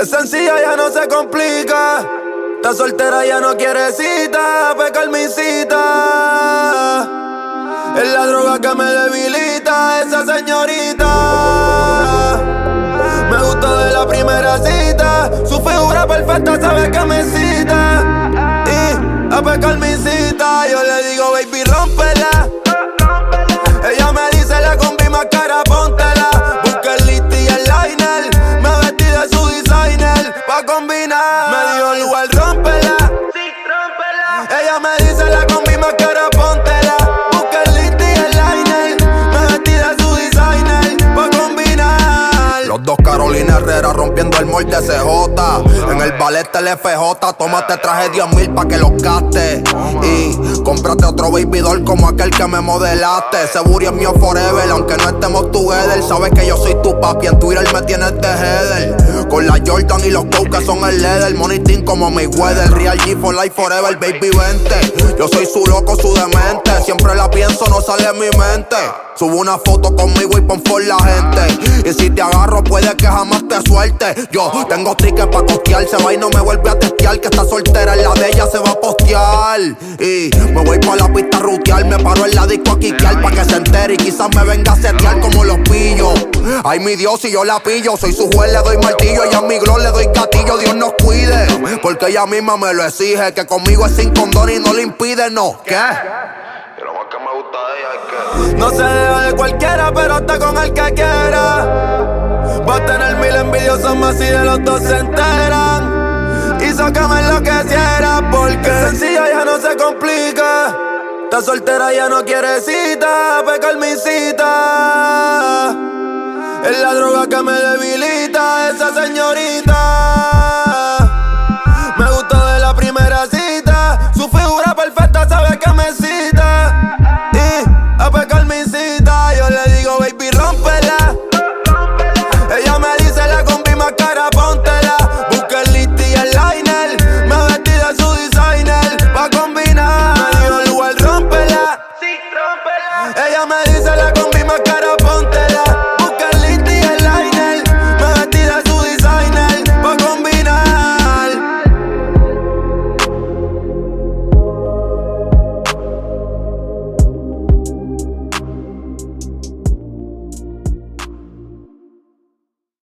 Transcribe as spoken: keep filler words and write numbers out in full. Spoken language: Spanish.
Es sencilla, ya no se complica. Está soltera, ya no quiere cita. Pecar mi cita. Es la droga que me debilita, esa señorita. Me gustó de la primera cita. Su figura perfecta sabe que me cita. Y a pecar mi cita. Yo le digo, baby, rómpela. Ella me dice, la combi más cara, póntela. Busca el list y el liner. Me vestí de su designer pa' combinar. Me dio igual, rómpela. Ella me dice, la combi más cara, póntela. Busca el list y el liner. Me vestí de su designer pa' combinar. Los dos Carolina Herrera rompiendo el molde C J. En el ballet del F J, tómate traje diez mil pa' que los gastes. Y cómprate otro baby doll como aquel que me modelaste. Ese booty es mío forever, aunque no estemos together. Sabes que yo soy tu papi, en Twitter me tienes de header. Con la Jordan y los Coke que son el leather. Money team como mi weather, Real G for life forever, baby vente. Yo soy su loco, su demente. Siempre la pienso, no sale en mi mente. Subo una foto conmigo y pon for la gente. Y si te agarro puede que jamás te suelte. Yo tengo tickets pa' costear. Se va y no me vuelve a testear. Que está soltera, en la de ella se va a postear. Y me voy pa' la pista a rutear. Me paro en la disco a quiquear pa' que se entere. Y quizás me venga a setear como los pillos. Ay mi Dios, si yo la pillo. Soy su juez, le doy martillo. Y a mi glow le doy gatillo. Dios nos cuide, porque ella misma me lo exige. Que conmigo es sin condón y no le impide, no. ¿Qué? Y lo más que me gusta de ella es que no se deja de cualquiera, pero está con el que quiera. Va a tener mil envidiosos más si de los dos se enteran. Hizo que me enloqueciera porque es sencilla, ya no se complica. Está soltera, ya no quiere cita. Pecar mi cita. Es la droga que me debilita, esa señorita.